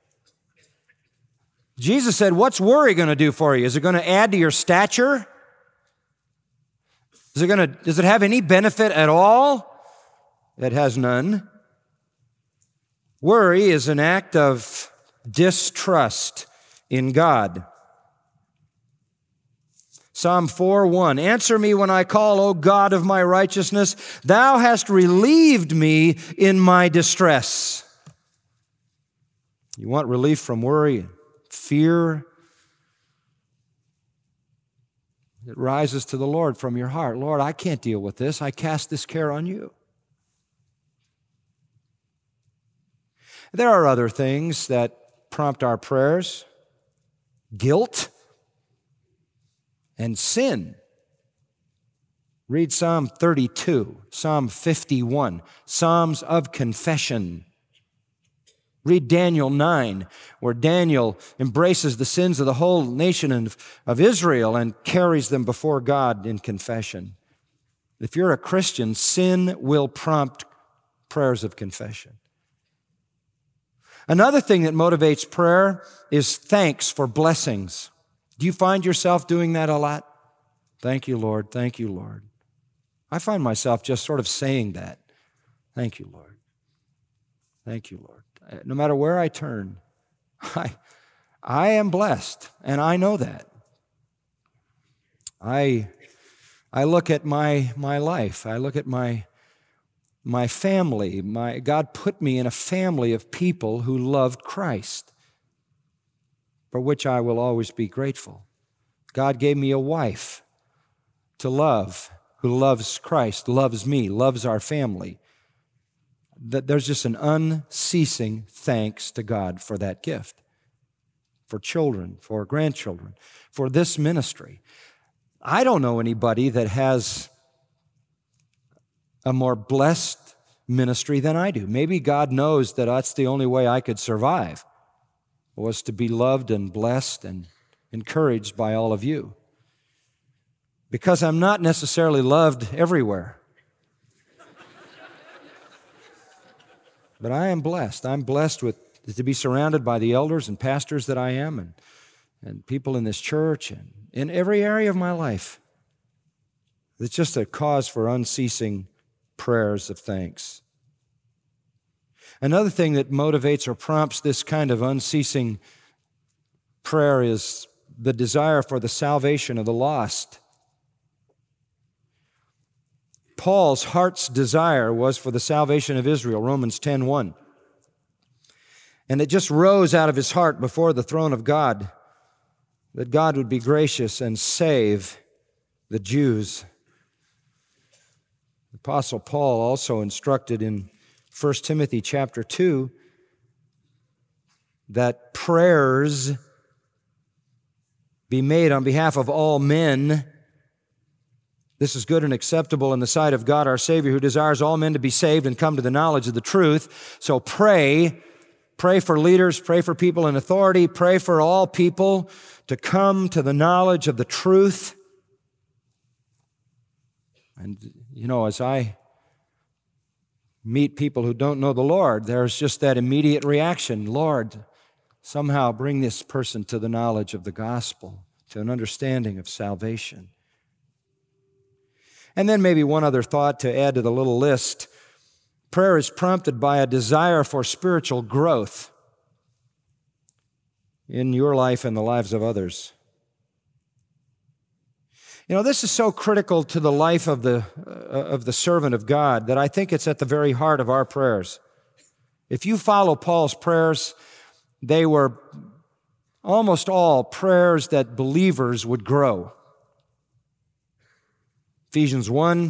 B: Jesus said, what's worry going to do for you? Is it going to add to your stature? Is it going to, does it have any benefit at all? It has none. Worry is an act of distrust in God. Psalm four one, answer me when I call, O God of my righteousness. Thou hast relieved me in my distress. You want relief from worry, fear? It rises to the Lord from your heart. Lord, I can't deal with this. I cast this care on you. There are other things that prompt our prayers. Guilt and sin. Read Psalm thirty-two, Psalm fifty-one, Psalms of confession. Read Daniel nine, where Daniel embraces the sins of the whole nation of, of Israel and carries them before God in confession. If you're a Christian, sin will prompt prayers of confession. Another thing that motivates prayer is thanks for blessings. Do you find yourself doing that a lot? Thank you, Lord. Thank you, Lord. I find myself just sort of saying that. Thank you, Lord. Thank you, Lord. No matter where I turn, I, I am blessed, and I know that. I, I look at my, my life. I look at my My family, my, God put me in a family of people who loved Christ, for which I will always be grateful. God gave me a wife to love, who loves Christ, loves me, loves our family. That there's just an unceasing thanks to God for that gift, for children, for grandchildren, for this ministry. I don't know anybody that has a more blessed ministry than I do. Maybe God knows that that's the only way I could survive, was to be loved and blessed and encouraged by all of you. Because I'm not necessarily loved everywhere. But I am blessed. I'm blessed with to be surrounded by the elders and pastors that I am, and, and people in this church and in every area of my life. It's just a cause for unceasing prayers of thanks. Another thing that motivates or prompts this kind of unceasing prayer is the desire for the salvation of the lost. Paul's heart's desire was for the salvation of Israel, Romans ten one. And it just rose out of his heart before the throne of God, that God would be gracious and save the Jews. The Apostle Paul also instructed in First Timothy chapter two that prayers be made on behalf of all men. This is good and acceptable in the sight of God our Savior, who desires all men to be saved and come to the knowledge of the truth. So pray, pray for leaders, pray for people in authority, pray for all people to come to the knowledge of the truth. And, you know, as I meet people who don't know the Lord, there's just that immediate reaction, Lord, somehow bring this person to the knowledge of the gospel, to an understanding of salvation. And then maybe one other thought to add to the little list. Prayer is prompted by a desire for spiritual growth in your life and the lives of others. You know, this is so critical to the life of the, uh, of the servant of God that I think it's at the very heart of our prayers. If you follow Paul's prayers, they were almost all prayers that believers would grow. Ephesians one,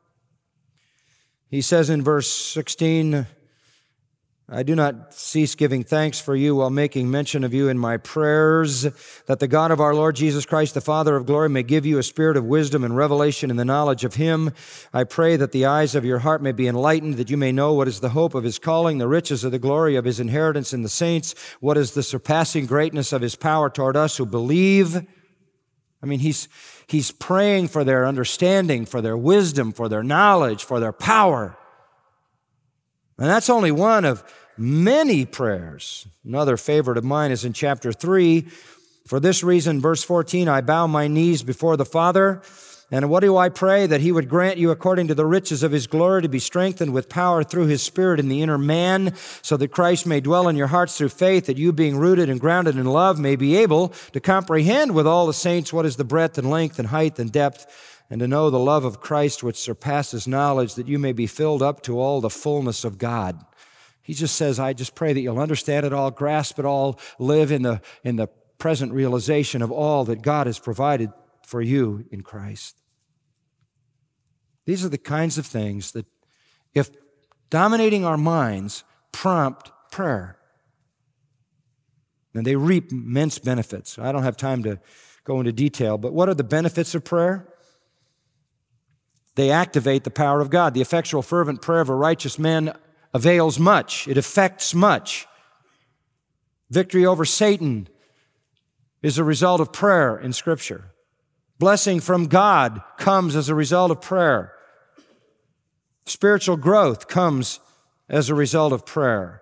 B: he says in verse sixteen, I do not cease giving thanks for you while making mention of you in my prayers, that the God of our Lord Jesus Christ, the Father of glory, may give you a spirit of wisdom and revelation in the knowledge of Him. I pray that the eyes of your heart may be enlightened, that you may know what is the hope of His calling, the riches of the glory of His inheritance in the saints, what is the surpassing greatness of His power toward us who believe. I mean, he's, he's praying for their understanding, for their wisdom, for their knowledge, for their power. And that's only one of many prayers. Another favorite of mine is in chapter three. For this reason, verse fourteen, I bow my knees before the Father. And what do I pray? That He would grant you, according to the riches of His glory, to be strengthened with power through His Spirit in the inner man, so that Christ may dwell in your hearts through faith, that you, being rooted and grounded in love, may be able to comprehend with all the saints what is the breadth and length and height and depth, and to know the love of Christ which surpasses knowledge, that you may be filled up to all the fullness of God. He just says, I just pray that you'll understand it all, grasp it all, live in the, in the present realization of all that God has provided for you in Christ. These are the kinds of things that, if dominating our minds, prompt prayer. And they reap immense benefits. I don't have time to go into detail, but what are the benefits of prayer? They activate the power of God. The effectual, fervent prayer of a righteous man avails much. It affects much. Victory over Satan is a result of prayer in Scripture. Blessing from God comes as a result of prayer. Spiritual growth comes as a result of prayer.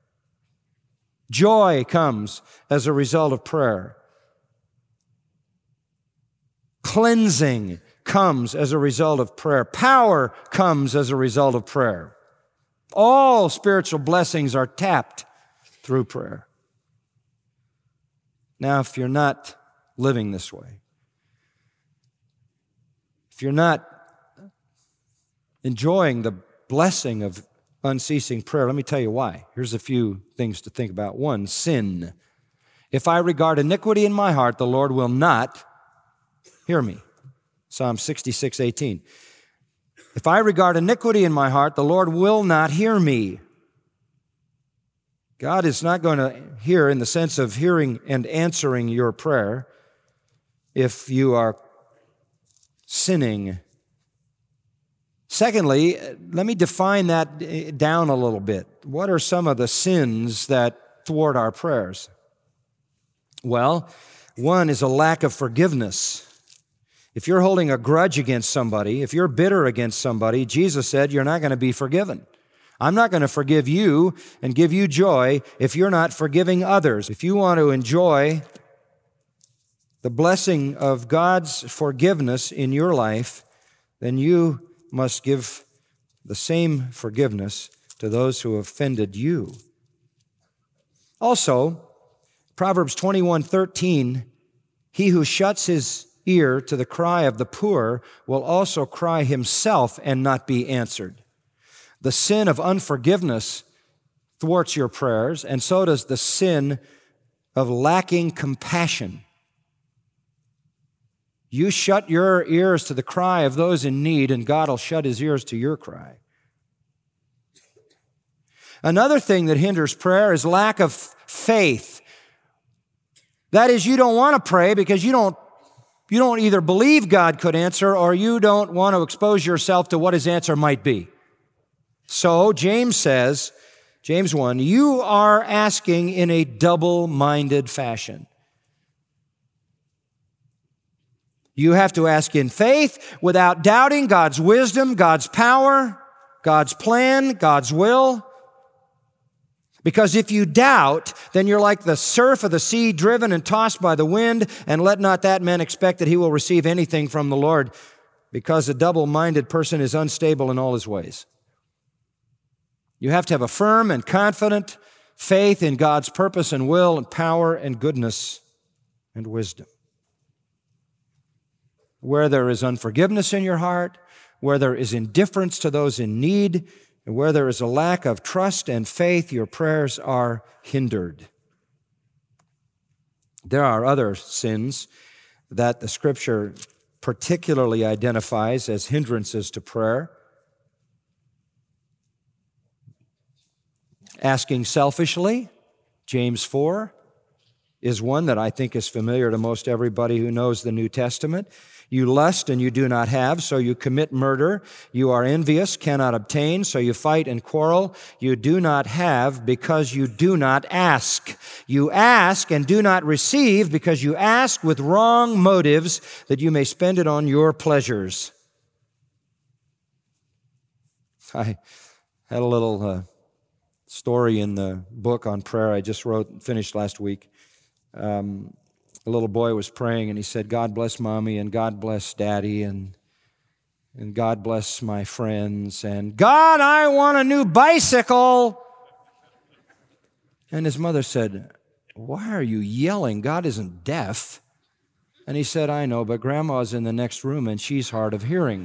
B: Joy comes as a result of prayer. Cleansing comes as a result of prayer. Power comes as a result of prayer. All spiritual blessings are tapped through prayer. Now, if you're not living this way, if you're not enjoying the blessing of unceasing prayer, let me tell you why. Here's a few things to think about. One, sin. If I regard iniquity in my heart, the Lord will not hear me. Psalm sixty-six, eighteen. If I regard iniquity in my heart, the Lord will not hear me. God is not going to hear in the sense of hearing and answering your prayer if you are sinning. Secondly, let me define that down a little bit. What are some of the sins that thwart our prayers? Well, one is a lack of forgiveness. If you're holding a grudge against somebody, if you're bitter against somebody, Jesus said you're not going to be forgiven. I'm not going to forgive you and give you joy if you're not forgiving others. If you want to enjoy the blessing of God's forgiveness in your life, then you must give the same forgiveness to those who have offended you. Also, Proverbs twenty-one thirteen, he who shuts his ear to the cry of the poor will also cry himself and not be answered. The sin of unforgiveness thwarts your prayers, and so does the sin of lacking compassion. You shut your ears to the cry of those in need, and God will shut His ears to your cry. Another thing that hinders prayer is lack of faith. That is, you don't want to pray because you don't, you don't either believe God could answer or you don't want to expose yourself to what His answer might be. So James says, James one, you are asking in a double-minded fashion. You have to ask in faith without doubting God's wisdom, God's power, God's plan, God's will. Because if you doubt, then you're like the surf of the sea, driven and tossed by the wind, and let not that man expect that he will receive anything from the Lord, because a double-minded person is unstable in all his ways. You have to have a firm and confident faith in God's purpose and will and power and goodness and wisdom. Where there is unforgiveness in your heart, where there is indifference to those in need, and where there is a lack of trust and faith, your prayers are hindered. There are other sins that the Scripture particularly identifies as hindrances to prayer. Asking selfishly, James four, is one that I think is familiar to most everybody who knows the New Testament. You lust and you do not have, so you commit murder. You are envious, cannot obtain, so you fight and quarrel. You do not have because you do not ask. You ask and do not receive because you ask with wrong motives that you may spend it on your pleasures. I had a little uh, story in the book on prayer I just wrote, finished last week. Um, a little boy was praying and he said, God bless Mommy and God bless Daddy and, and God bless my friends and God, I want a new bicycle. And his mother said, why are you yelling? God isn't deaf. And he said, I know, but Grandma's in the next room and she's hard of hearing.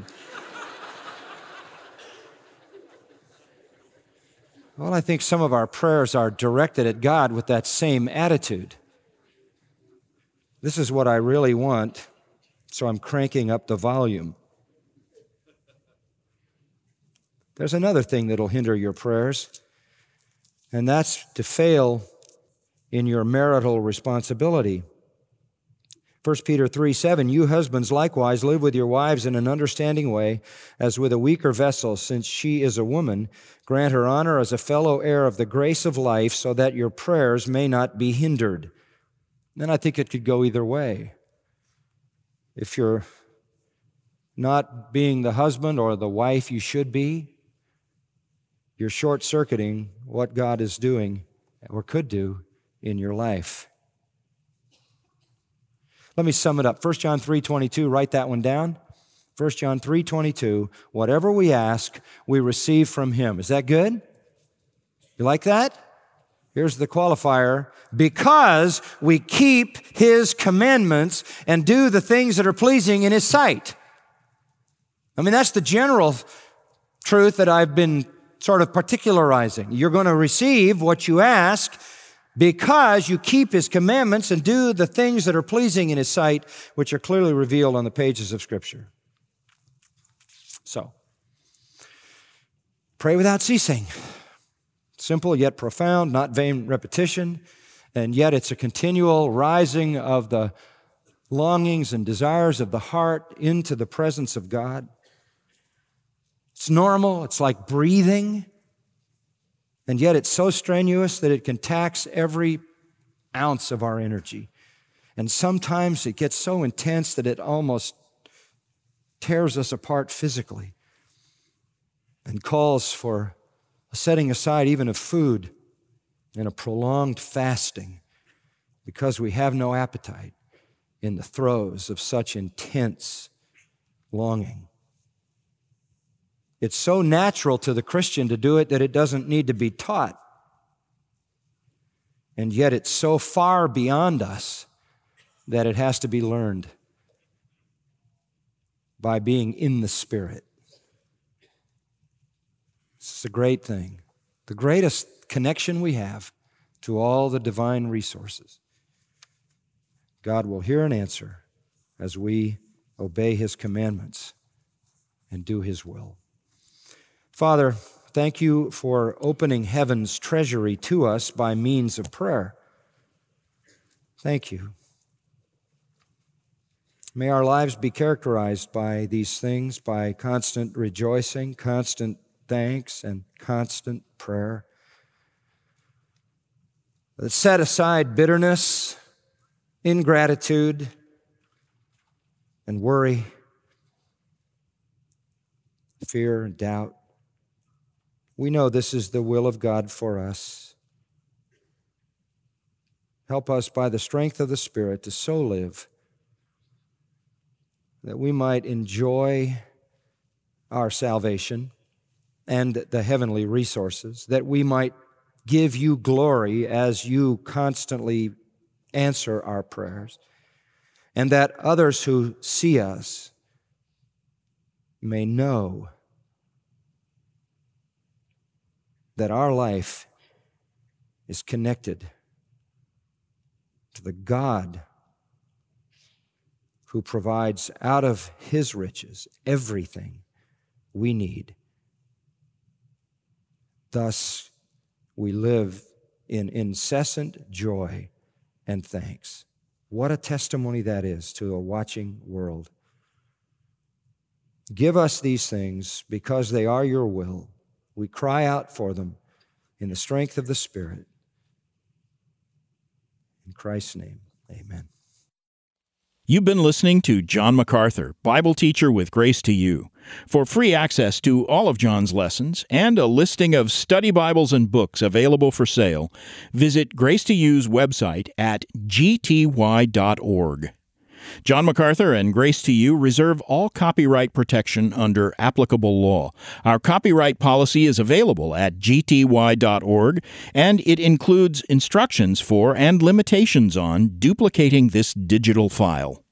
B: Well, I think some of our prayers are directed at God with that same attitude. This is what I really want, so I'm cranking up the volume. There's another thing that'll hinder your prayers, and that's to fail in your marital responsibility. First Peter three seven, you husbands likewise live with your wives in an understanding way, as with a weaker vessel, since she is a woman. Grant her honor as a fellow heir of the grace of life, so that your prayers may not be hindered. And I think it could go either way. If you're not being the husband or the wife you should be, you're short-circuiting what God is doing or could do in your life. Let me sum it up. First John three twenty-two, write that one down. First John three twenty-two, whatever we ask, we receive from Him. Is that good? You like that? Here's the qualifier, because we keep His commandments and do the things that are pleasing in His sight. I mean, that's the general truth that I've been sort of particularizing. You're going to receive what you ask because you keep His commandments and do the things that are pleasing in His sight, which are clearly revealed on the pages of Scripture. So, pray without ceasing. Simple yet profound, not vain repetition, and yet it's a continual rising of the longings and desires of the heart into the presence of God. It's normal, it's like breathing, and yet it's so strenuous that it can tax every ounce of our energy. And sometimes it gets so intense that it almost tears us apart physically and calls for a setting aside even of food and a prolonged fasting because we have no appetite in the throes of such intense longing. It's so natural to the Christian to do it that it doesn't need to be taught. And yet it's so far beyond us that it has to be learned by being in the Spirit. It's a great thing. The greatest connection we have to all the divine resources. God will hear and answer as we obey His commandments, and do His will. Father, thank You for opening heaven's treasury to us by means of prayer. Thank You. May our lives be characterized by these things, by constant rejoicing, constant thanks, and constant prayer. Let's set aside bitterness, ingratitude, and worry, fear and doubt. We know this is the will of God for us. Help us by the strength of the Spirit to so live that we might enjoy our salvation and the heavenly resources, that we might give You glory as You constantly answer our prayers, and that others who see us may know that our life is connected to the God who provides out of His riches everything we need. Thus, we live in incessant joy and thanks. What a testimony that is to a watching world. Give us these things because they are Your will. We cry out for them in the strength of the Spirit. In Christ's name, amen.
A: You've been listening to John MacArthur, Bible teacher with Grace to You. For free access to all of John's lessons and a listing of study Bibles and books available for sale, visit Grace to You's website at g t y dot org. John MacArthur and Grace to You reserve all copyright protection under applicable law. Our copyright policy is available at g t y dot org, and it includes instructions for and limitations on duplicating this digital file.